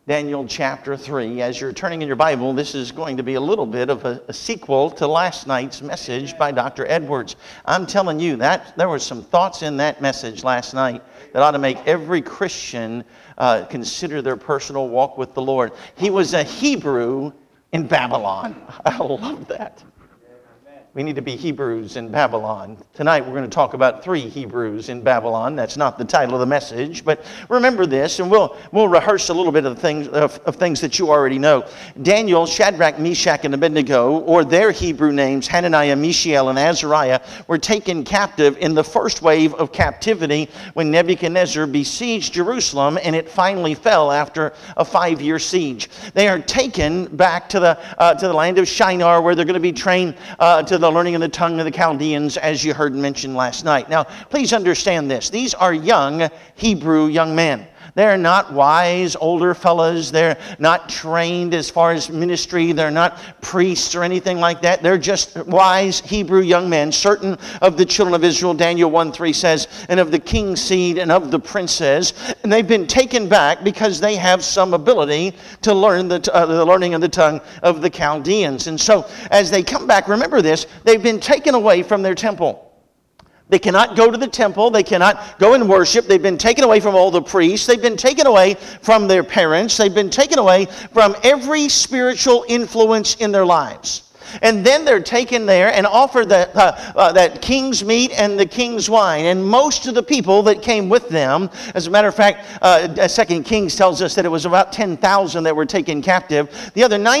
Daniel chapter 3. As you're turning in your Bible, this is going to be a little bit of a sequel to last night's message by Dr. Edwards. I'm telling you that there were some thoughts in that message last night that ought to make every Christian consider their personal walk with the Lord. He was a Hebrew in Babylon. I love that. We need to be Hebrews in Babylon. Tonight we're going to talk about 3 Hebrews in Babylon. That's not the title of the message, but remember this, and we'll rehearse a little bit of things that you already know. Daniel, Shadrach, Meshach, and Abednego, or their Hebrew names, Hananiah, Mishael, and Azariah, were taken captive in the first wave of captivity when Nebuchadnezzar besieged Jerusalem, and it finally fell after a 5-year siege. They are taken back to the land of Shinar, where they're going to be trained to the learning of the tongue of the Chaldeans, as you heard mentioned last night. Now, please understand this. These are young Hebrew young men. They're not wise older fellas. They're not trained as far as ministry. They're not priests or anything like that. They're just wise Hebrew young men, certain of the children of Israel. Daniel 1:3 says, and of the king's seed and of the princes. And they've been taken back because they have some ability to learn the learning of the tongue of the Chaldeans. And so as they come back, remember this, they've been taken away from their temple. They cannot go to the temple. They cannot go and worship. They've been taken away from all the priests. They've been taken away from their parents. They've been taken away from every spiritual influence in their lives. And then they're taken there and offered that king's meat and the king's wine. And most of the people that came with them, as a matter of fact, 2 Kings tells us that it was about 10,000 that were taken captive. The other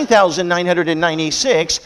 9,996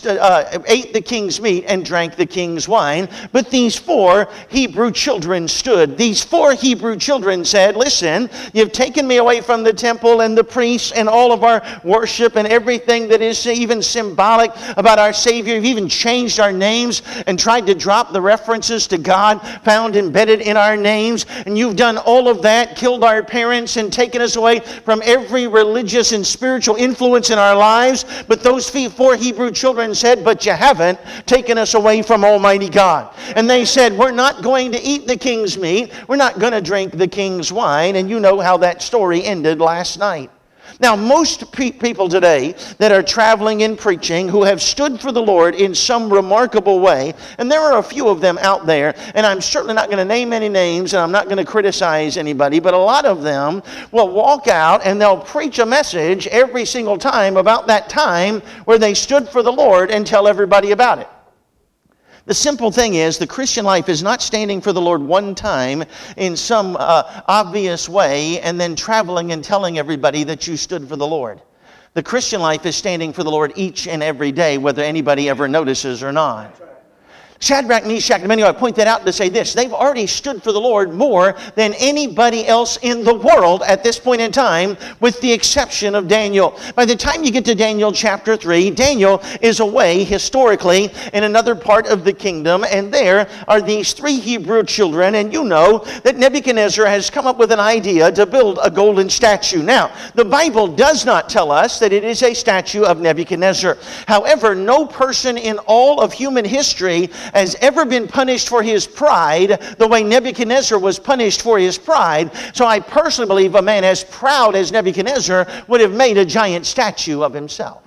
ate the king's meat and drank the king's wine. But these 4 Hebrew children stood. These 4 Hebrew children said, listen, you've taken me away from the temple and the priests and all of our worship and everything that is even symbolic about our Savior. You've even changed our names and tried to drop the references to God found embedded in our names. And you've done all of that, killed our parents and taken us away from every religious and spiritual influence in our lives. But those 4 Hebrew children said, but you haven't taken us away from Almighty God. And they said, we're not going to eat the king's meat. We're not going to drink the king's wine. And you know how that story ended last night. Now, most people today that are traveling and preaching who have stood for the Lord in some remarkable way, and there are a few of them out there, and I'm certainly not going to name any names, and I'm not going to criticize anybody, but a lot of them will walk out and they'll preach a message every single time about that time where they stood for the Lord and tell everybody about it. The simple thing is, the Christian life is not standing for the Lord one time in some obvious way and then traveling and telling everybody that you stood for the Lord. The Christian life is standing for the Lord each and every day, whether anybody ever notices or not. Shadrach, Meshach, and Abednego, I point that out to say this. They've already stood for the Lord more than anybody else in the world at this point in time, with the exception of Daniel. By the time you get to Daniel chapter 3, Daniel is away historically in another part of the kingdom, and there are these 3 Hebrew children, and you know that Nebuchadnezzar has come up with an idea to build a golden statue. Now, the Bible does not tell us that it is a statue of Nebuchadnezzar. However, no person in all of human history has ever been punished for his pride the way Nebuchadnezzar was punished for his pride. So I personally believe a man as proud as Nebuchadnezzar would have made a giant statue of himself.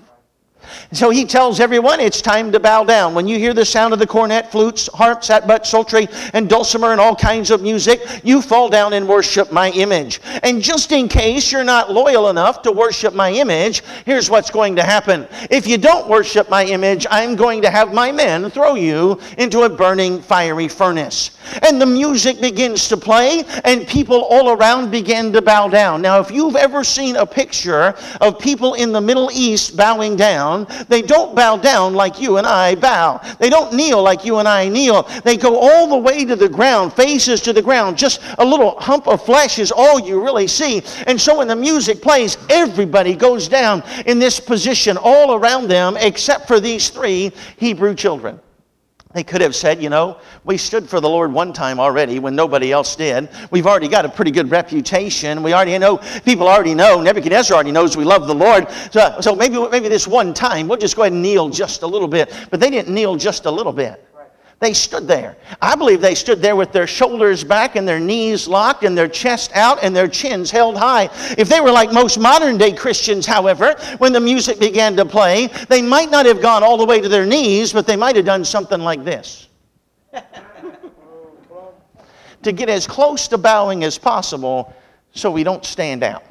So he tells everyone it's time to bow down. When you hear the sound of the cornet, flutes, harp, sackbut, psaltery, and dulcimer, and all kinds of music, you fall down and worship my image. And just in case you're not loyal enough to worship my image, here's what's going to happen. If you don't worship my image, I'm going to have my men throw you into a burning fiery furnace. And the music begins to play, and people all around begin to bow down. Now, if you've ever seen a picture of people in the Middle East bowing down, they don't bow down like you and I bow. They don't kneel like you and I kneel. They go all the way to the ground, faces to the ground. Just a little hump of flesh is all you really see. And so when the music plays, everybody goes down in this position all around them except for these 3 Hebrew children. They could have said, you know, we stood for the Lord one time already when nobody else did. We've already got a pretty good reputation. We already know, people already know, Nebuchadnezzar already knows we love the Lord. So maybe this one time, we'll just go ahead and kneel just a little bit. But they didn't kneel just a little bit. They stood there. I believe they stood there with their shoulders back and their knees locked and their chest out and their chins held high. If they were like most modern day Christians, however, when the music began to play, they might not have gone all the way to their knees, but they might have done something like this. To get as close to bowing as possible so we don't stand out.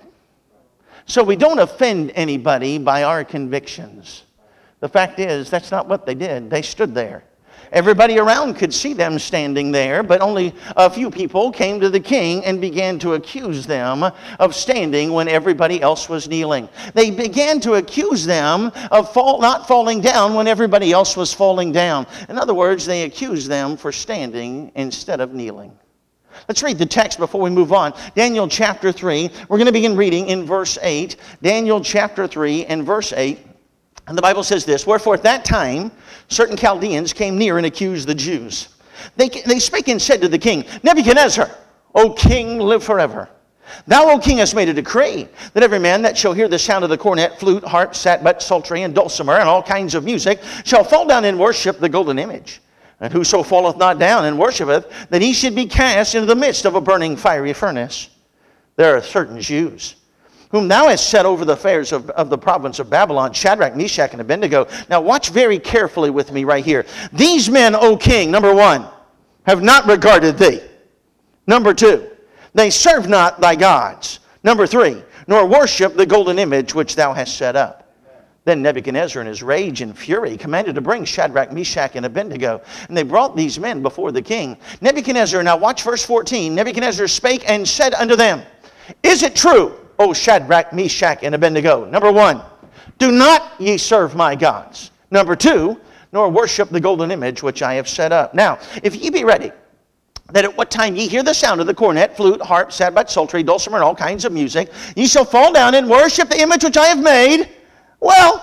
So we don't offend anybody by our convictions. The fact is, that's not what they did. They stood there. Everybody around could see them standing there, but only a few people came to the king and began to accuse them of standing when everybody else was kneeling. They began to accuse them of not falling down when everybody else was falling down. In other words, they accused them for standing instead of kneeling. Let's read the text before we move on. Daniel chapter 3. We're going to begin reading in verse 8. Daniel chapter 3 and verse 8. And the Bible says this, "Wherefore at that time certain Chaldeans came near and accused the Jews. They spake and said to the king, Nebuchadnezzar, O king, live forever. Thou, O king, hast made a decree that every man that shall hear the sound of the cornet, flute, harp, sackbut, psaltery, and dulcimer, and all kinds of music, shall fall down and worship the golden image. And whoso falleth not down and worshipeth, that he should be cast into the midst of a burning fiery furnace. There are certain Jews, whom thou hast set over the affairs of the province of Babylon, Shadrach, Meshach, and Abednego." Now watch very carefully with me right here. "These men, O king," number one, "have not regarded thee. Number two, they serve not thy gods. Number three, nor worship the golden image which thou hast set up." Then Nebuchadnezzar in his rage and fury commanded to bring Shadrach, Meshach, and Abednego. And they brought these men before the king. Nebuchadnezzar, now watch verse 14. "Nebuchadnezzar spake and said unto them, Is it true, O Shadrach, Meshach, and Abednego? Number one, do not ye serve my gods. Number two, nor worship the golden image which I have set up. Now, if ye be ready, that at what time ye hear the sound of the cornet, flute, harp, sackbut, psaltery, dulcimer, and all kinds of music, ye shall fall down and worship the image which I have made. Well,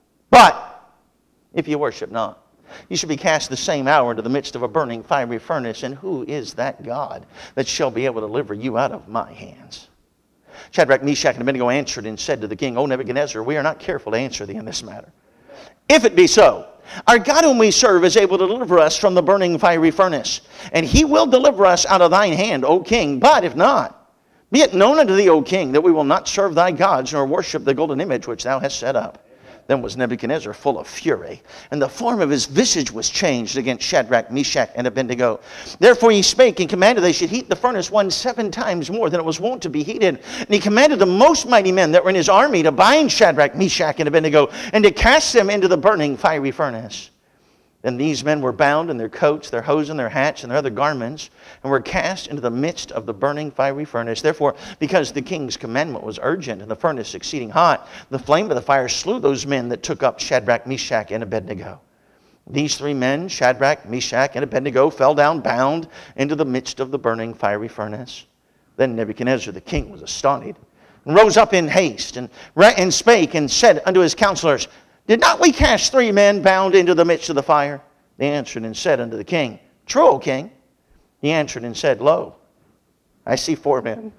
but if ye worship not, ye shall be cast the same hour into the midst of a burning fiery furnace. And who is that God that shall be able to deliver you out of my hands?" Shadrach, Meshach, and Abednego answered and said to the king, "O Nebuchadnezzar, we are not careful to answer thee in this matter. If it be so, our God whom we serve is able to deliver us from the burning fiery furnace, and he will deliver us out of thine hand, O king. But if not, be it known unto thee, O king, that we will not serve thy gods, nor worship the golden image which thou hast set up." Then was Nebuchadnezzar full of fury, and the form of his visage was changed against Shadrach, Meshach, and Abednego. Therefore he spake and commanded they should heat the furnace 7 times more than it was wont to be heated. And he commanded the most mighty men that were in his army to bind Shadrach, Meshach, and Abednego, and to cast them into the burning fiery furnace. Then these men were bound in their coats, their hosen, their hats, and their other garments, and were cast into the midst of the burning fiery furnace. Therefore, because the king's commandment was urgent, and the furnace exceeding hot, the flame of the fire slew those men that took up Shadrach, Meshach, and Abednego. These 3 men, Shadrach, Meshach, and Abednego, fell down bound into the midst of the burning fiery furnace. Then Nebuchadnezzar the king was astonished, and rose up in haste, and spake and said unto his counselors, "Did not we cast 3 men bound into the midst of the fire?" They answered and said unto the king, "True, O king." He answered and said, "Lo, I see 4 men,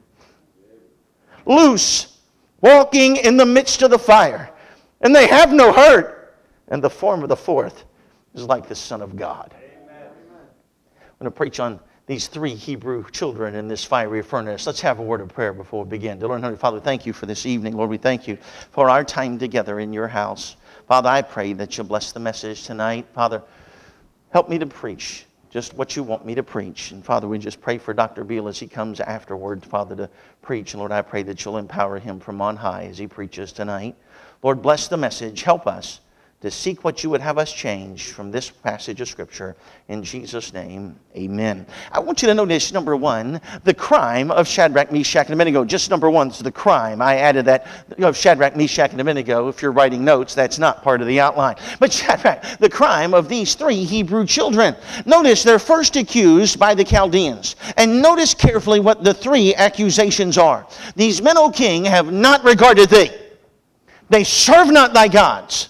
loose, walking in the midst of the fire, and they have no hurt, and the form of the 4th is like the Son of God." Amen. I'm going to preach on these 3 Hebrew children in this fiery furnace. Let's have a word of prayer before we begin. Dear Lord and Heavenly Father, thank you for this evening. Lord, we thank you for our time together in your house. Father, I pray that you'll bless the message tonight. Father, help me to preach just what you want me to preach. And Father, we just pray for Dr. Beal as he comes afterward, Father, to preach. And Lord, I pray that you'll empower him from on high as he preaches tonight. Lord, bless the message. Help us to seek what you would have us change from this passage of Scripture. In Jesus' name, amen. I want you to notice, number 1, the crime of Shadrach, Meshach, and Abednego. Just number 1 is the crime. I added that of Shadrach, Meshach, and Abednego. If you're writing notes, that's not part of the outline. But Shadrach, the crime of these 3 Hebrew children. Notice they're first accused by the Chaldeans. And notice carefully what the 3 accusations are. "These men, O king, have not regarded thee. They serve not thy gods.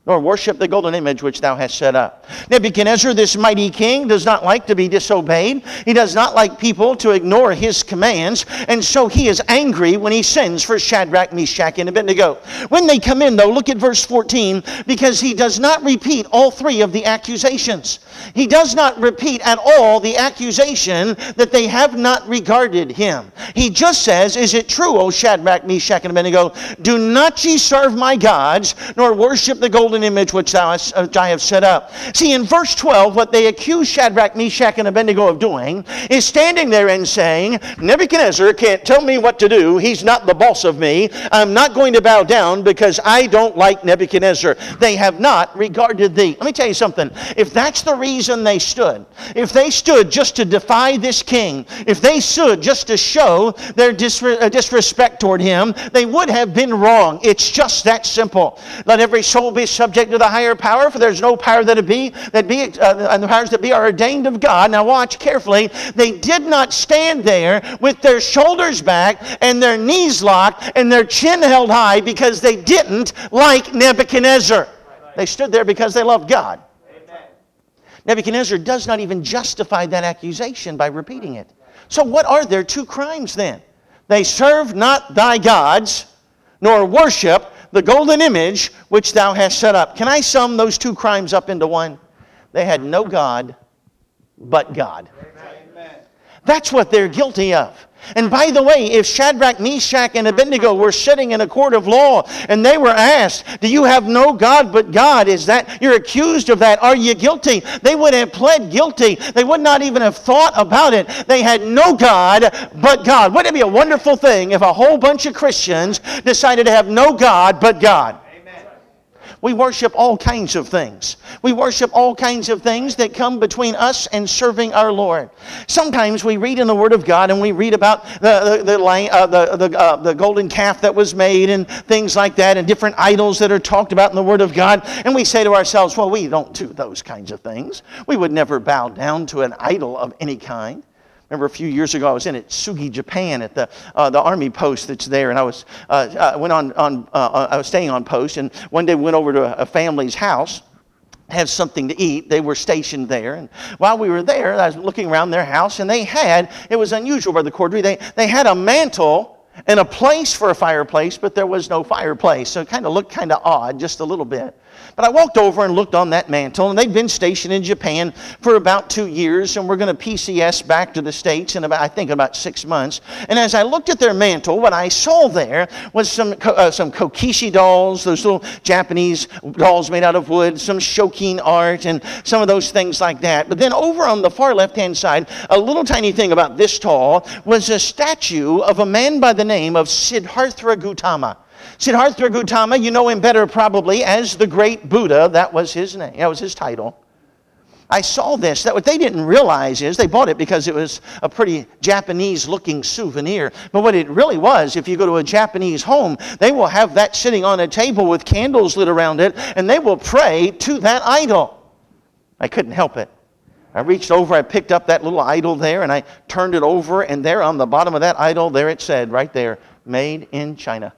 nor worship the golden image which thou hast set up. Nebuchadnezzar, this mighty king, does not like to be disobeyed. He does not like people to ignore his commands, and so he is angry when he sends for Shadrach, Meshach, and Abednego. When they come in, though, look at verse 14, because he does not repeat all three of the accusations. He does not repeat at all the accusation that they have not regarded him. He just says, is it true, O Shadrach, Meshach, and Abednego, do not ye serve my gods, nor worship the golden image which I have set up. See, in verse 12, what they accuse Shadrach, Meshach, and Abednego of doing is standing there and saying, Nebuchadnezzar can't tell me what to do. He's not the boss of me. I'm not going to bow down because I don't like Nebuchadnezzar. They have not regarded thee. Let me tell you something. If that's the reason they stood, if they stood just to defy this king, if they stood just to show their disrespect toward him, they would have been wrong. It's just that simple. Let every soul be subject to the higher power, for there's no power and the powers that be are ordained of God. Now watch carefully. They did not stand there with their shoulders back and their knees locked and their chin held high because they didn't like Nebuchadnezzar. They stood there because they loved God. Nebuchadnezzar does not even justify that accusation by repeating it. So what are their two crimes then? They serve not thy gods, nor worship the golden image which thou hast set up. Can I sum those two crimes up into one? They had no God but God. Amen. That's what they're guilty of. And by the way, if Shadrach, Meshach, and Abednego were sitting in a court of law and they were asked, do you have no God but God? Is that, you're accused of that? Are you guilty? They would have pled guilty. They would not even have thought about it. They had no God but God. Wouldn't it be a wonderful thing if a whole bunch of Christians decided to have no God but God? We worship all kinds of things. We worship all kinds of things that come between us and serving our Lord. Sometimes we read in the Word of God and we read about the golden calf that was made and things like that and different idols that are talked about in the Word of God. And we say to ourselves, well, we don't do those kinds of things. We would never bow down to an idol of any kind. Remember a few years ago, I was in Sugi, Japan, at the army post that's there, and I was staying on post, and one day we went over to a family's house, have something to eat. They were stationed there, and while we were there, I was looking around their house, and it was unusual, Brother Cordry, they had a mantle and a place for a fireplace, but there was no fireplace, so it kind of looked kind of odd, just a little bit. But I walked over and looked on that mantle, and they'd been stationed in Japan for about 2 years, and we're going to PCS back to the States in about 6 months. And as I looked at their mantle, what I saw there was some kokishi dolls, those little Japanese dolls made out of wood, some shokin art, and some of those things like that. But then over on the far left-hand side, a little tiny thing about this tall was a statue of a man by the name of Siddhartha Gautama. Siddhartha Gautama, you know him better probably as the great Buddha. That was his name. That was his title. I saw this. What they didn't realize is they bought it because it was a pretty Japanese-looking souvenir. But what it really was, if you go to a Japanese home, they will have that sitting on a table with candles lit around it, and they will pray to that idol. I couldn't help it. I reached over, I picked up that little idol there, and I turned it over, and there on the bottom of that idol, there it said, right there, made in China.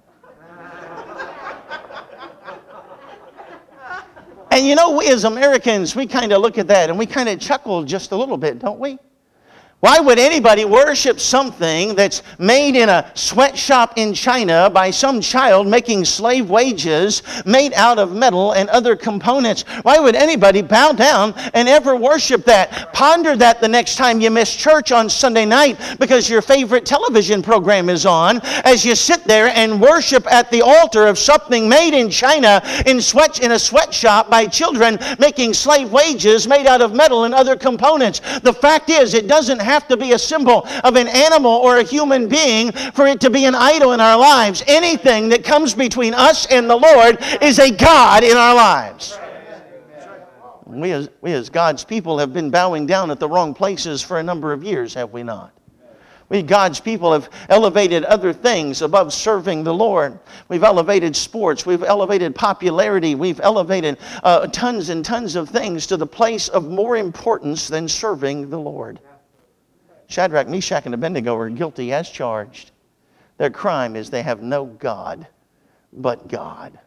And you know, we as Americans, we kind of look at that and we kind of chuckle just a little bit, don't we? Why would anybody worship something that's made in a sweatshop in China by some child making slave wages made out of metal and other components? Why would anybody bow down and ever worship that? Ponder that the next time you miss church on Sunday night because your favorite television program is on, as you sit there and worship at the altar of something made in China in a sweatshop by children making slave wages made out of metal and other components. The fact is, it doesn't have to be a symbol of an animal or a human being for it to be an idol in our lives. Anything that comes between us and the Lord is a God in our lives. We as God's people have been bowing down at the wrong places for a number of years, have we not? We, God's people, have elevated other things above serving the Lord. We've elevated sports. We've elevated popularity. We've elevated tons and tons of things to the place of more importance than serving the Lord. Shadrach, Meshach, and Abednego are guilty as charged. Their crime is they have no God but God. Amen.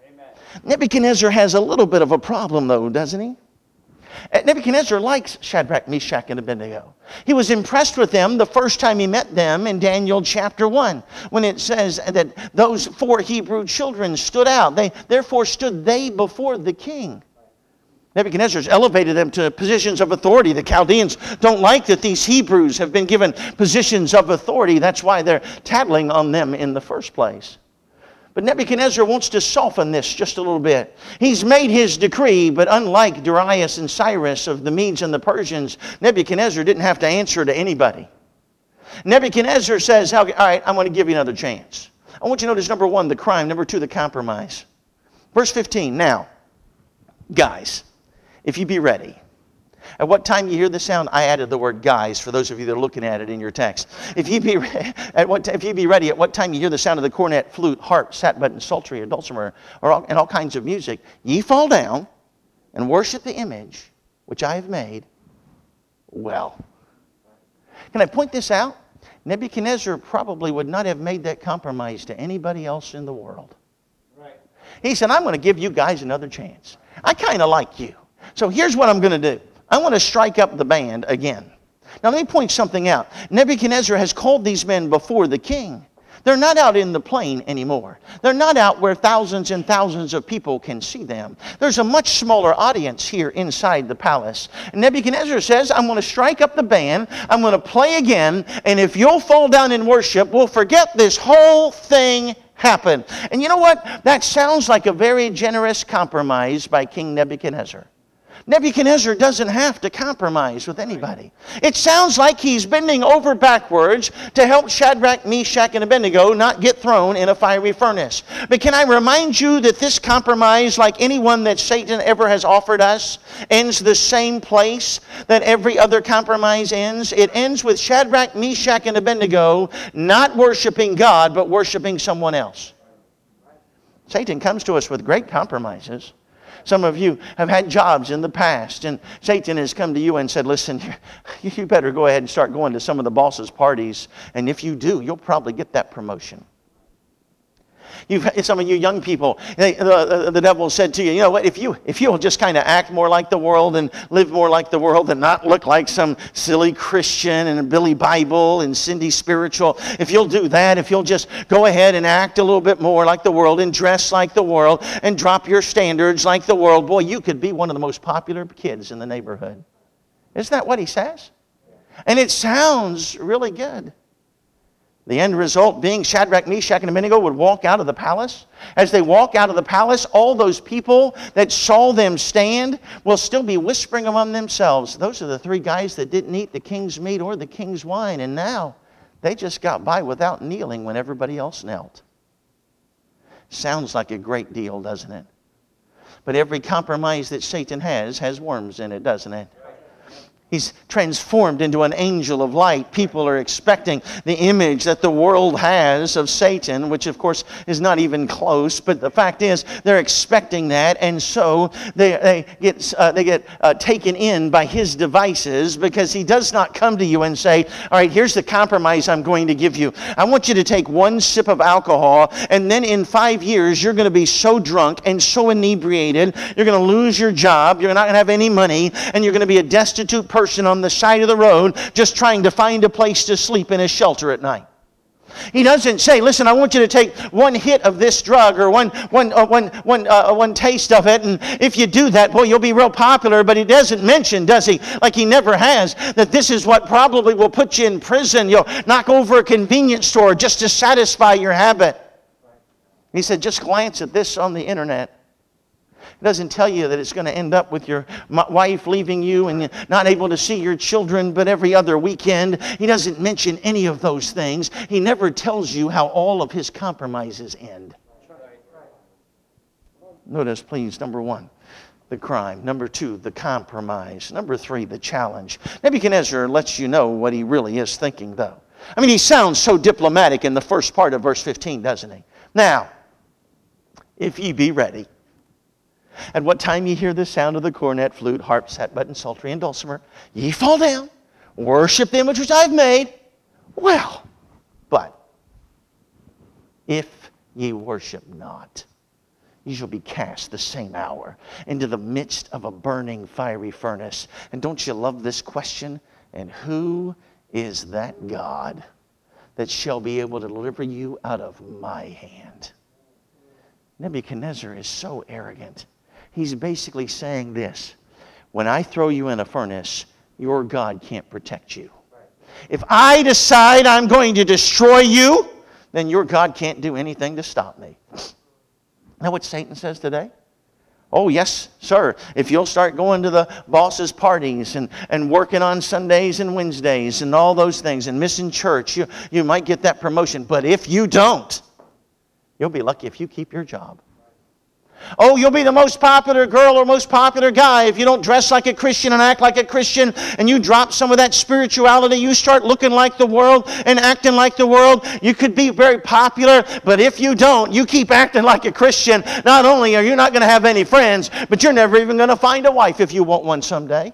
Nebuchadnezzar has a little bit of a problem, though, doesn't he? Nebuchadnezzar likes Shadrach, Meshach, and Abednego. He was impressed with them the first time he met them in Daniel chapter 1, when it says that those 4 Hebrew children stood out. Therefore stood they before the king. Nebuchadnezzar's elevated them to positions of authority. The Chaldeans don't like that these Hebrews have been given positions of authority. That's why they're tattling on them in the first place. But Nebuchadnezzar wants to soften this just a little bit. He's made his decree, but unlike Darius and Cyrus of the Medes and the Persians, Nebuchadnezzar didn't have to answer to anybody. Nebuchadnezzar says, all right, I'm going to give you another chance. I want you to notice, number 1, the crime. Number 2, the compromise. Verse 15, now, guys, if you be ready. At what time you hear the sound, I added the word guys for those of you that are looking at it in your text. If you be ready, at what time you hear the sound of the cornet, flute, harp, sackbut, and psaltery, or dulcimer, and all kinds of music, ye fall down and worship the image which I have made. Well, can I point this out? Nebuchadnezzar probably would not have made that compromise to anybody else in the world. Right. He said, I'm going to give you guys another chance. I kind of like you. So here's what I'm going to do. I want to strike up the band again. Now let me point something out. Nebuchadnezzar has called these men before the king. They're not out in the plain anymore. They're not out where thousands and thousands of people can see them. There's a much smaller audience here inside the palace. And Nebuchadnezzar says, I'm going to strike up the band. I'm going to play again. And if you'll fall down in worship, we'll forget this whole thing happened. And you know what? That sounds like a very generous compromise by King Nebuchadnezzar. Nebuchadnezzar doesn't have to compromise with anybody. It sounds like he's bending over backwards to help Shadrach, Meshach, and Abednego not get thrown in a fiery furnace. But can I remind you that this compromise, like any one that Satan ever has offered us, ends the same place that every other compromise ends? It ends with Shadrach, Meshach, and Abednego not worshiping God, but worshiping someone else. Satan comes to us with great compromises. Some of you have had jobs in the past, and Satan has come to you and said, listen, you better go ahead and start going to some of the boss's parties, and if you do, you'll probably get that promotion. Some of you young people, the devil said to you, you know what, if you'll just kind of act more like the world and live more like the world and not look like some silly Christian and Billy Bible and Cindy Spiritual, if you'll do that, if you'll just go ahead and act a little bit more like the world and dress like the world and drop your standards like the world, boy, you could be one of the most popular kids in the neighborhood. Isn't that what he says? And it sounds really good. The end result being Shadrach, Meshach, and Abednego would walk out of the palace. As they walk out of the palace, all those people that saw them stand will still be whispering among themselves. Those are the 3 guys that didn't eat the king's meat or the king's wine, and now they just got by without kneeling when everybody else knelt. Sounds like a great deal, doesn't it? But every compromise that Satan has worms in it, doesn't it? He's transformed into an angel of light. People are expecting the image that the world has of Satan, which of course is not even close. But the fact is, they're expecting that, and so they get taken in by his devices, because he does not come to you and say, all right, here's the compromise I'm going to give you. I want you to take 1 sip of alcohol, and then in 5 years, you're going to be so drunk and so inebriated, you're going to lose your job, you're not going to have any money, and you're going to be a destitute person on the side of the road just trying to find a place to sleep in a shelter at night. He doesn't say, listen, I want you to take 1 hit of this drug or one taste of it, and if you do that, boy, you'll be real popular. But he doesn't mention, does he, like he never has, that this is what probably will put you in prison. You'll knock over a convenience store just to satisfy your habit. He said, just glance at this on the internet. It doesn't tell you that it's going to end up with your wife leaving you and not able to see your children but every other weekend. He doesn't mention any of those things. He never tells you how all of his compromises end. Notice, please, number 1, the crime. Number 2, the compromise. Number 3, the challenge. Nebuchadnezzar lets you know what he really is thinking, though. I mean, he sounds so diplomatic in the first part of verse 15, doesn't he? Now, if ye be ready. At what time ye hear the sound of the cornet, flute, harp, sackbut, and psaltery, and dulcimer, ye fall down, worship the image which I have made. Well, but if ye worship not, you shall be cast the same hour into the midst of a burning fiery furnace. And don't you love this question? And who is that God that shall be able to deliver you out of my hand? Nebuchadnezzar is so arrogant. He's basically saying this: when I throw you in a furnace, your God can't protect you. If I decide I'm going to destroy you, then your God can't do anything to stop me. Know what Satan says today? Oh, yes, sir. If you'll start going to the boss's parties and working on Sundays and Wednesdays and all those things and missing church, you might get that promotion. But if you don't, you'll be lucky if you keep your job. Oh, you'll be the most popular girl or most popular guy if you don't dress like a Christian and act like a Christian, and you drop some of that spirituality. You start looking like the world and acting like the world. You could be very popular, but if you don't, you keep acting like a Christian, not only are you not going to have any friends, but you're never even going to find a wife if you want one someday.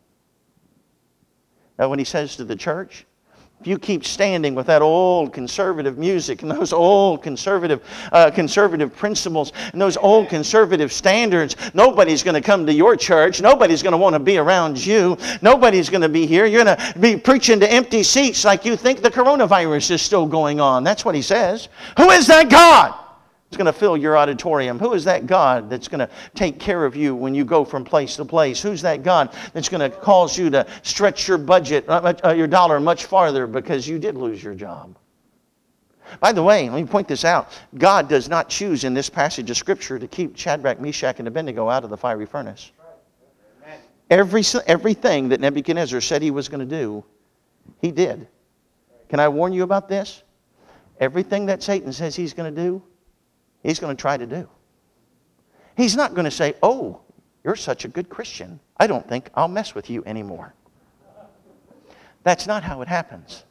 Now, when he says to the church, if you keep standing with that old conservative music and those old conservative principles and those old conservative standards, nobody's going to come to your church. Nobody's going to want to be around you. Nobody's going to be here. You're going to be preaching to empty seats like you think the coronavirus is still going on. That's what he says. Who is that God that's going to fill your auditorium? Who is that God that's going to take care of you when you go from place to place? Who's that God that's going to cause you to stretch your budget, your dollar much farther because you did lose your job? By the way, let me point this out. God does not choose in this passage of Scripture to keep Shadrach, Meshach, and Abednego out of the fiery furnace. Everything that Nebuchadnezzar said he was going to do, he did. Can I warn you about this? Everything that Satan says he's going to do, he's going to try to do. He's not going to say, oh, you're such a good Christian, I don't think I'll mess with you anymore. That's not how it happens.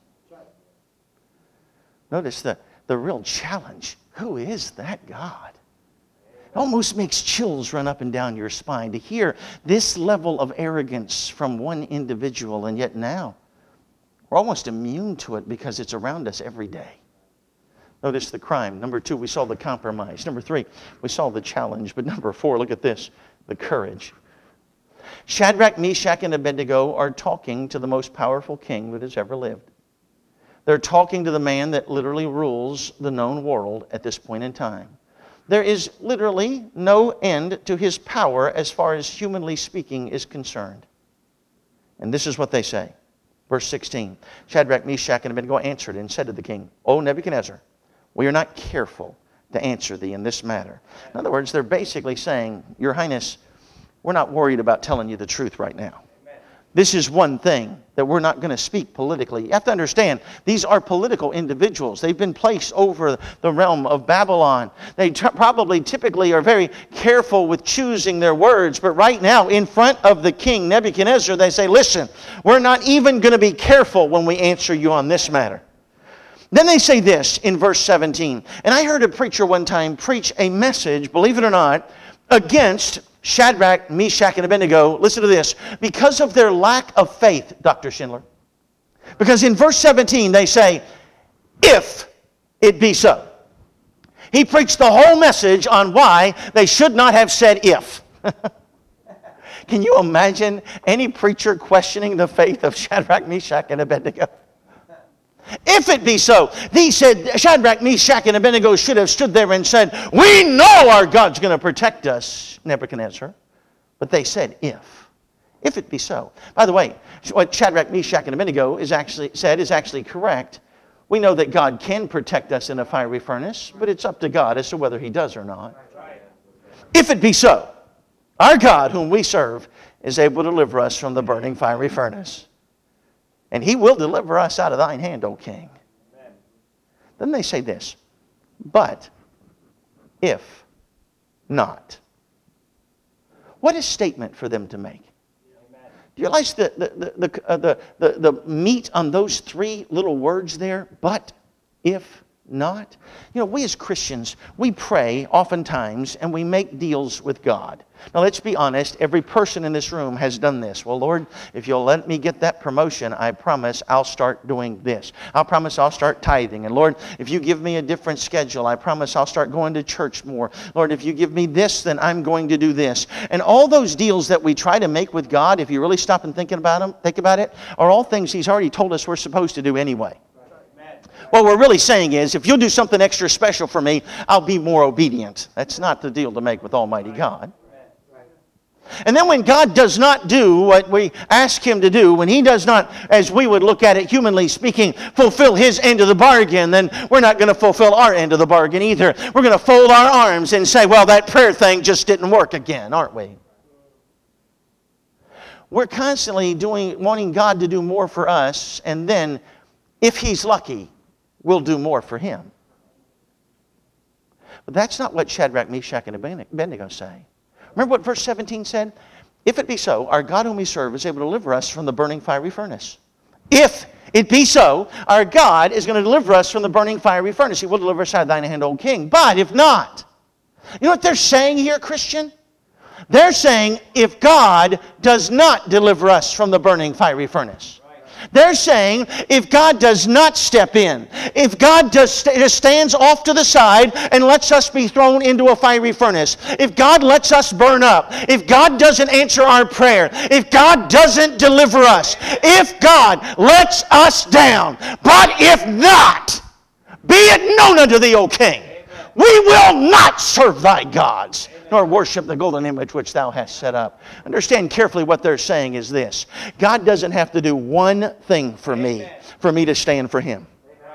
Notice the real challenge. Who is that God? It almost makes chills run up and down your spine to hear this level of arrogance from one individual, and yet now we're almost immune to it because it's around us every day. Notice the crime. Number 2, we saw the compromise. Number 3, we saw the challenge. But number 4, look at this, the courage. Shadrach, Meshach, and Abednego are talking to the most powerful king that has ever lived. They're talking to the man that literally rules the known world at this point in time. There is literally no end to his power as far as humanly speaking is concerned. And this is what they say. Verse 16, Shadrach, Meshach, and Abednego answered and said to the king, O Nebuchadnezzar, we are not careful to answer thee in this matter. In other words, they're basically saying, Your Highness, we're not worried about telling you the truth right now. This is one thing that we're not going to speak politically. You have to understand, these are political individuals. They've been placed over the realm of Babylon. They probably typically are very careful with choosing their words. But right now, in front of the king, Nebuchadnezzar, they say, listen, we're not even going to be careful when we answer you on this matter. Then they say this in verse 17. And I heard a preacher one time preach a message, believe it or not, against Shadrach, Meshach, and Abednego. Listen to this. Because of their lack of faith, Dr. Schindler. Because in verse 17 they say, if it be so. He preached the whole message on why they should not have said if. Can you imagine any preacher questioning the faith of Shadrach, Meshach, and Abednego? If it be so, he said, Shadrach, Meshach, and Abednego should have stood there and said, we know our God's going to protect us, Nebuchadnezzar. But they said, if it be so. By the way, what Shadrach, Meshach, and Abednego is actually correct. We know that God can protect us in a fiery furnace, but it's up to God as to whether he does or not. If it be so, our God, whom we serve, is able to deliver us from the burning fiery furnace. And he will deliver us out of thine hand, O king. Amen. Then they say this, but if not. What a statement for them to make. Amen. Do you realize the meat on those 3 little words there? But if not? You know, we as Christians, we pray oftentimes and we make deals with God. Now, let's be honest. Every person in this room has done this. Well, Lord, if you'll let me get that promotion, I promise I'll start doing this. I promise I'll start tithing. And Lord, if you give me a different schedule, I promise I'll start going to church more. Lord, if you give me this, then I'm going to do this. And all those deals that we try to make with God, if you really stop and think about it, are all things He's already told us we're supposed to do anyway. What we're really saying is, if you'll do something extra special for me, I'll be more obedient. That's not the deal to make with Almighty God. And then when God does not do what we ask Him to do, when He does not, as we would look at it humanly speaking, fulfill His end of the bargain, then we're not going to fulfill our end of the bargain either. We're going to fold our arms and say, well, that prayer thing just didn't work again, aren't we? We're constantly wanting God to do more for us, and then, if He's lucky, we'll do more for Him. But that's not what Shadrach, Meshach, and Abednego say. Remember what verse 17 said? If it be so, our God whom we serve is able to deliver us from the burning fiery furnace. If it be so, our God is going to deliver us from the burning fiery furnace. He will deliver us out of thine hand, O king. But if not, you know what they're saying here, Christian? They're saying if God does not deliver us from the burning fiery furnace. They're saying if God does not step in, if God just stands off to the side and lets us be thrown into a fiery furnace, if God lets us burn up, if God doesn't answer our prayer, if God doesn't deliver us, if God lets us down, but if not, be it known unto thee, O king, we will not serve thy gods, nor worship the golden image which thou hast set up. Understand carefully what they're saying is this. God doesn't have to do one thing for me to stand for Him.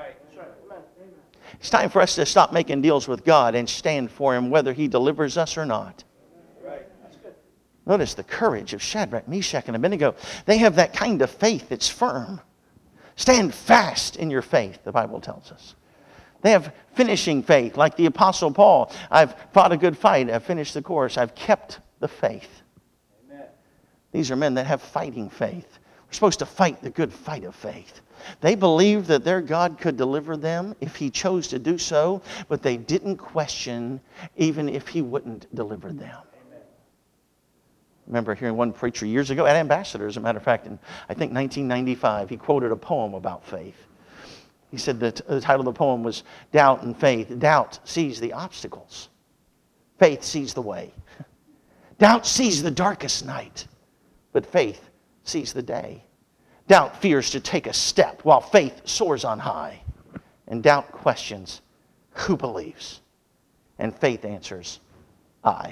It's time for us to stop making deals with God and stand for Him whether He delivers us or not. Notice the courage of Shadrach, Meshach, and Abednego. They have that kind of faith that's firm. Stand fast in your faith, the Bible tells us. They have finishing faith, like the Apostle Paul. I've fought a good fight. I've finished the course. I've kept the faith. Amen. These are men that have fighting faith. We're supposed to fight the good fight of faith. They believed that their God could deliver them if He chose to do so, but they didn't question even if He wouldn't deliver them. Amen. I remember hearing one preacher years ago at Ambassador, as a matter of fact, in I think 1995, he quoted a poem about faith. He said the title of the poem was Doubt and Faith. Doubt sees the obstacles. Faith sees the way. Doubt sees the darkest night, but faith sees the day. Doubt fears to take a step, while faith soars on high. And doubt questions, who believes? And faith answers, I.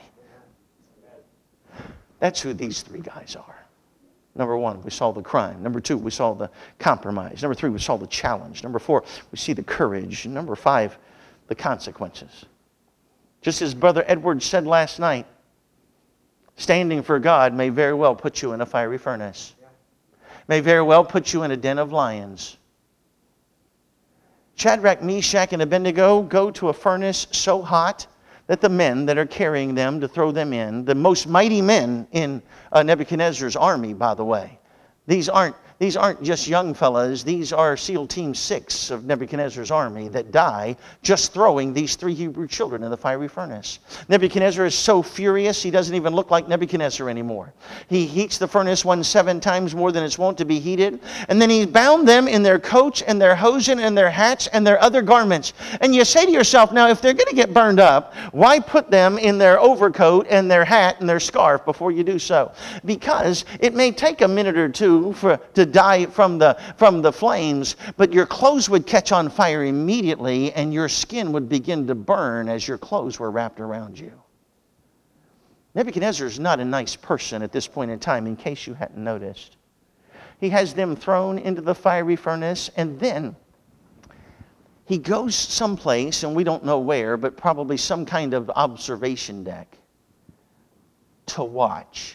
That's who these three guys are. Number one, we saw the crime. Number two, we saw the compromise. Number three, we saw the challenge. Number four, we see the courage. And number five, the consequences. Just as Brother Edwards said last night, standing for God may very well put you in a fiery furnace. May very well put you in a den of lions. Shadrach, Meshach, and Abednego go to a furnace so hot that the men that are carrying them to throw them in, the most mighty men in Nebuchadnezzar's army, by the way. These aren't just young fellas. These are SEAL Team 6 of Nebuchadnezzar's army that die just throwing these three Hebrew children in the fiery furnace. Nebuchadnezzar is so furious, he doesn't even look like Nebuchadnezzar anymore. He heats the furnace 7 times more than it's wont to be heated. And then he bound them in their coats and their hosen and their hats and their other garments. And you say to yourself, now if they're going to get burned up, why put them in their overcoat and their hat and their scarf before you do so? Because it may take a minute or two to die from the flames, but your clothes would catch on fire immediately and your skin would begin to burn as your clothes were wrapped around you. Nebuchadnezzar is not a nice person at this point in time, in case you hadn't noticed. He has them thrown into the fiery furnace, and then he goes someplace, and we don't know where, but probably some kind of observation deck to watch.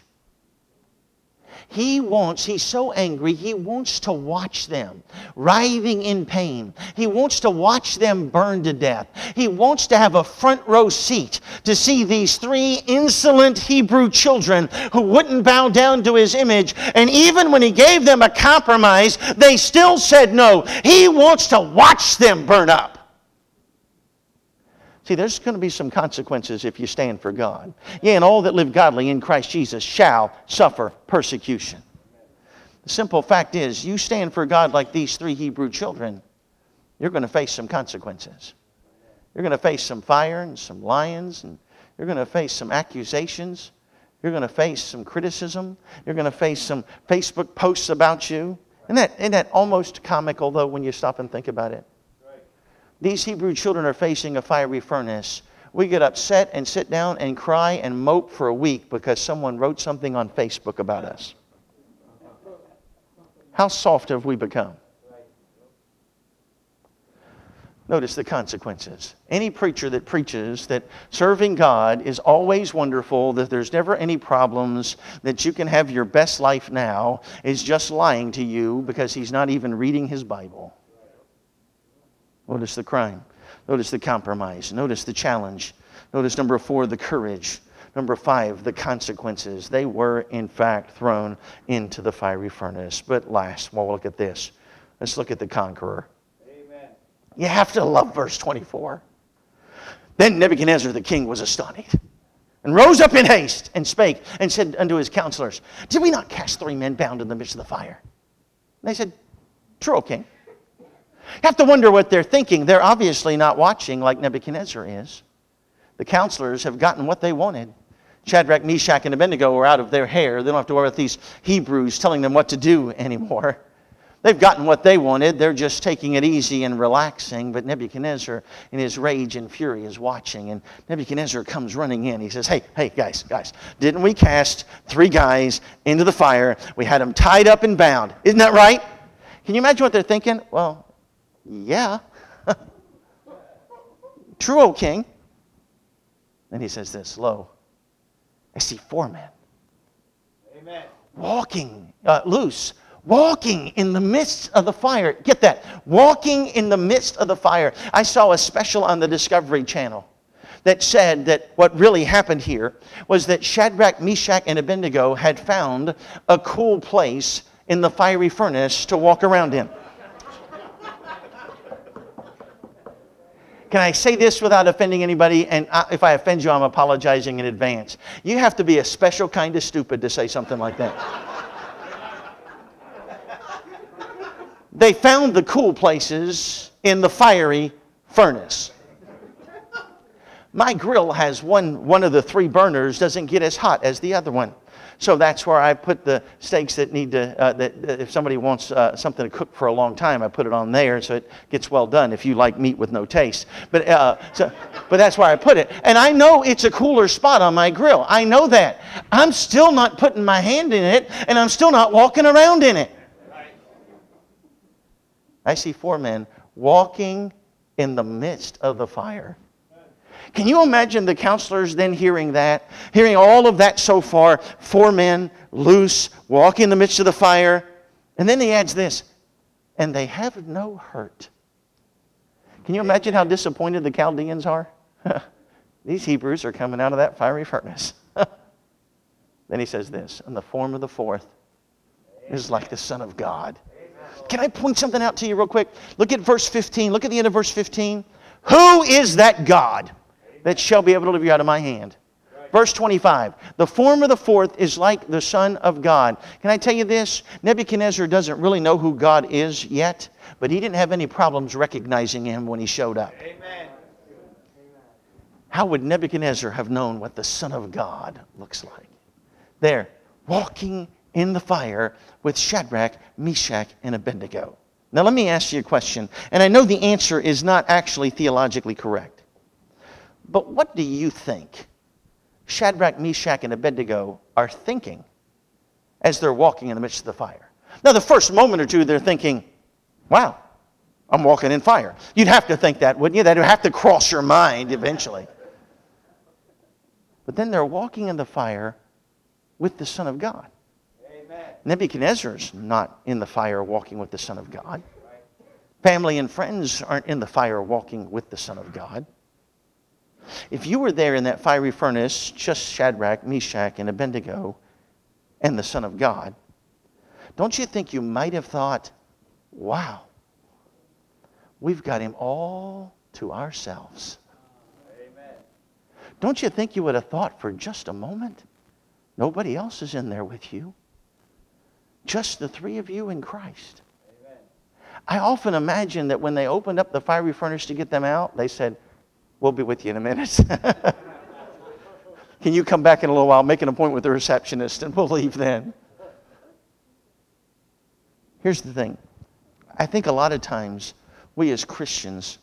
He's so angry, he wants to watch them writhing in pain. He wants to watch them burn to death. He wants to have a front row seat to see these three insolent Hebrew children who wouldn't bow down to his image. And even when he gave them a compromise, they still said no. He wants to watch them burn up. See, there's going to be some consequences if you stand for God. Yea, and all that live godly in Christ Jesus shall suffer persecution. The simple fact is, you stand for God like these 3 Hebrew children, you're going to face some consequences. You're going to face some fire and some lions, and you're going to face some accusations. You're going to face some criticism. You're going to face some Facebook posts about you. Isn't that almost comical, though, when you stop and think about it? These Hebrew children are facing a fiery furnace. We get upset and sit down and cry and mope for a week because someone wrote something on Facebook about us. How soft have we become? Notice the consequences. Any preacher that preaches that serving God is always wonderful, that there's never any problems, that you can have your best life now, is just lying to you because he's not even reading his Bible. Notice the crime. Notice the compromise. Notice the challenge. Notice number 4, the courage. Number 5, the consequences. They were, in fact, thrown into the fiery furnace. But last, we'll look at this. Let's look at the conqueror. Amen. You have to love verse 24. Then Nebuchadnezzar the king was astonished, and rose up in haste, and spake, and said unto his counselors, Did we not cast 3 men bound in the midst of the fire? And they said, True, O king. You have to wonder what they're thinking. They're obviously not watching like Nebuchadnezzar is. The counselors have gotten what they wanted. Shadrach, Meshach, and Abednego are out of their hair. They don't have to worry about these Hebrews telling them what to do anymore. They've gotten what they wanted. They're just taking it easy and relaxing. But Nebuchadnezzar, in his rage and fury, is watching. And Nebuchadnezzar comes running in. He says, Hey, guys, didn't we cast 3 guys into the fire? We had them tied up and bound. Isn't that right? Can you imagine what they're thinking? Well, yeah. True, O king. Then he says this, Lo, I see 4 men. Amen. Walking in the midst of the fire. Get that. Walking in the midst of the fire. I saw a special on the Discovery Channel that said that what really happened here was that Shadrach, Meshach, and Abednego had found a cool place in the fiery furnace to walk around in. Can I say this without offending anybody? And if I offend you, I'm apologizing in advance. You have to be a special kind of stupid to say something like that. They found the cool places in the fiery furnace. My grill has one of the 3 burners doesn't get as hot as the other one. So that's where I put the steaks that need to, that if somebody wants something to cook for a long time, I put it on there so it gets well done if you like meat with no taste. But that's where I put it. And I know it's a cooler spot on my grill. I know that. I'm still not putting my hand in it, and I'm still not walking around in it. I see 4 men walking in the midst of the fire. Can you imagine the counselors then hearing that? Hearing all of that so far. 4 men, loose, walking in the midst of the fire. And then he adds this, and they have no hurt. Can you imagine how disappointed the Chaldeans are? These Hebrews are coming out of that fiery furnace. Then he says this, and the form of the 4th is like the Son of God. Can I point something out to you real quick? Look at verse 15. Look at the end of verse 15. Who is that God that shall be able to deliver you out of my hand? Verse 25. The form of the 4th is like the Son of God. Can I tell you this? Nebuchadnezzar doesn't really know who God is yet, but he didn't have any problems recognizing him when he showed up. Amen. How would Nebuchadnezzar have known what the Son of God looks like? There, walking in the fire with Shadrach, Meshach, and Abednego. Now let me ask you a question, and I know the answer is not actually theologically correct. But what do you think Shadrach, Meshach, and Abednego are thinking as they're walking in the midst of the fire? Now the first moment or two they're thinking, wow, I'm walking in fire. You'd have to think that, wouldn't you? That would have to cross your mind eventually. But then they're walking in the fire with the Son of God. Nebuchadnezzar's not in the fire walking with the Son of God. Family and friends aren't in the fire walking with the Son of God. If you were there in that fiery furnace, just Shadrach, Meshach, and Abednego, and the Son of God, don't you think you might have thought, wow, we've got him all to ourselves. Don't you think you would have thought for just a moment, nobody else is in there with you? Just the three of you in Christ. Amen. I often imagine that when they opened up the fiery furnace to get them out, they said, we'll be with you in a minute. Can you come back in a little while, make an appointment with the receptionist, and we'll leave then. Here's the thing. I think a lot of times we as Christians,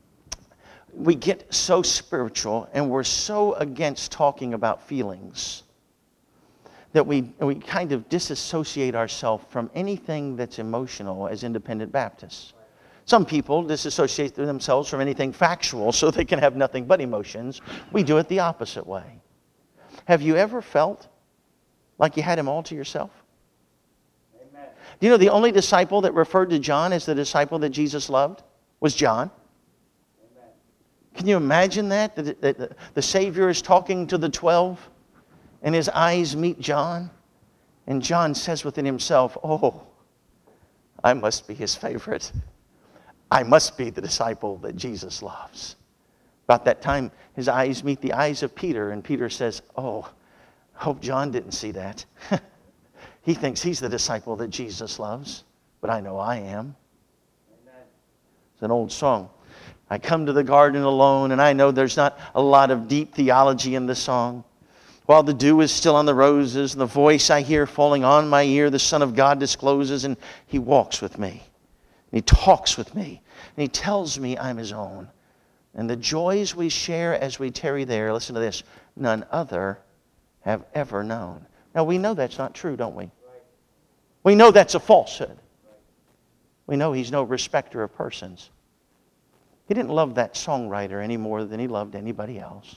we get so spiritual and we're so against talking about feelings that we kind of disassociate ourselves from anything that's emotional as independent Baptists. Some people disassociate themselves from anything factual so they can have nothing but emotions. We do it the opposite way. Have you ever felt like you had him all to yourself? Amen. Do you know the only disciple that referred to John as the disciple that Jesus loved was John? Amen. Can you imagine that? That the Savior is talking to the 12 and his eyes meet John, and John says within himself, oh, I must be his favorite. I must be the disciple that Jesus loves. About that time, his eyes meet the eyes of Peter, and Peter says, oh, I hope John didn't see that. He thinks he's the disciple that Jesus loves, but I know I am. Amen. It's an old song. I come to the garden alone, and I know there's not a lot of deep theology in the song. While the dew is still on the roses, and the voice I hear falling on my ear, the Son of God discloses, and he walks with me. And he talks with me, and he tells me I'm his own. And the joys we share as we tarry there, listen to this, none other have ever known. Now, we know that's not true, don't we? We know that's a falsehood. We know he's no respecter of persons. He didn't love that songwriter any more than he loved anybody else.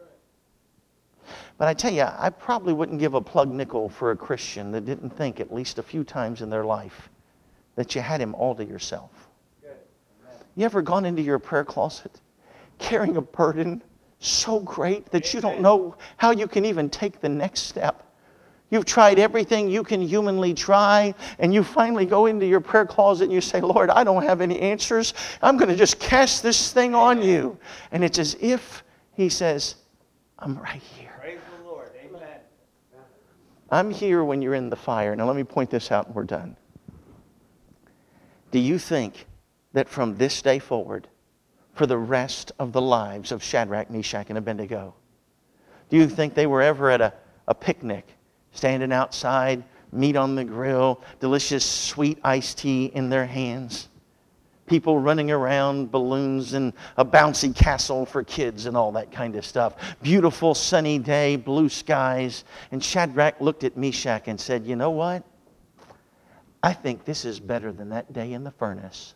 But I tell you, I probably wouldn't give a plug nickel for a Christian that didn't think at least a few times in their life that you had him all to yourself. You ever gone into your prayer closet carrying a burden so great that you don't know how you can even take the next step? You've tried everything you can humanly try, and you finally go into your prayer closet and you say, Lord, I don't have any answers. I'm going to just cast this thing on you. And it's as if he says, I'm right here. Praise the Lord. Amen. I'm here when you're in the fire. Now let me point this out and we're done. Do you think that from this day forward, for the rest of the lives of Shadrach, Meshach, and Abednego, do you think they were ever at a picnic, standing outside, meat on the grill, delicious sweet iced tea in their hands, people running around, balloons, and a bouncy castle for kids and all that kind of stuff, beautiful sunny day, blue skies, and Shadrach looked at Meshach and said, you know what? I think this is better than that day in the furnace.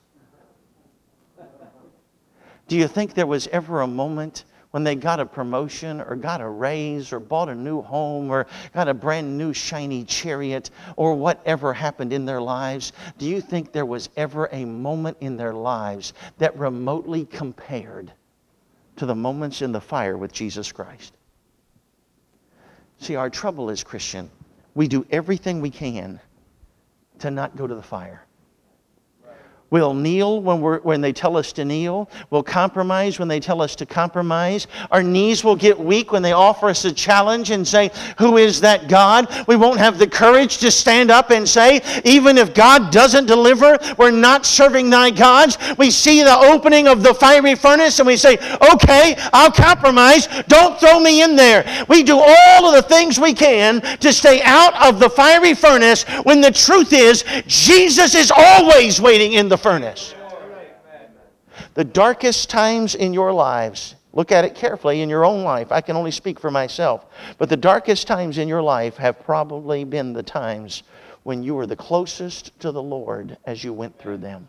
Do you think there was ever a moment when they got a promotion or got a raise or bought a new home or got a brand new shiny chariot or whatever happened in their lives? Do you think there was ever a moment in their lives that remotely compared to the moments in the fire with Jesus Christ? See, our trouble is, Christian, we do everything we can to not go to the fire. We'll kneel when they tell us to kneel. We'll compromise when they tell us to compromise. Our knees will get weak when they offer us a challenge and say, who is that God? We won't have the courage to stand up and say, even if God doesn't deliver, we're not serving thy gods. We see the opening of the fiery furnace and we say, okay, I'll compromise. Don't throw me in there. We do all of the things we can to stay out of the fiery furnace when the truth is, Jesus is always waiting in the furnace. The darkest times in your lives, look at it carefully in your own life. I can only speak for myself. But the darkest times in your life have probably been the times when you were the closest to the Lord as you went through them.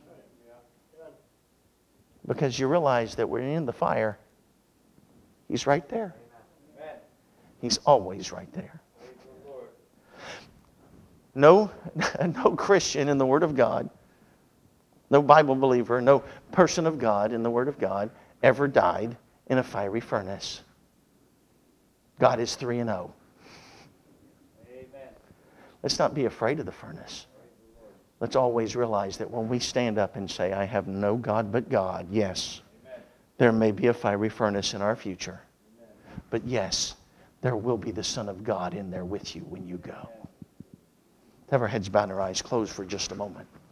Because you realize that when you're in the fire, he's right there. He's always right there. No Christian in the Word of God, no Bible believer, no person of God in the Word of God ever died in a fiery furnace. God is 3-0. Amen. Let's not be afraid of the furnace. Let's always realize that when we stand up and say, I have no God but God, yes, there may be a fiery furnace in our future. But yes, there will be the Son of God in there with you when you go. Have our heads bowed and our eyes closed for just a moment.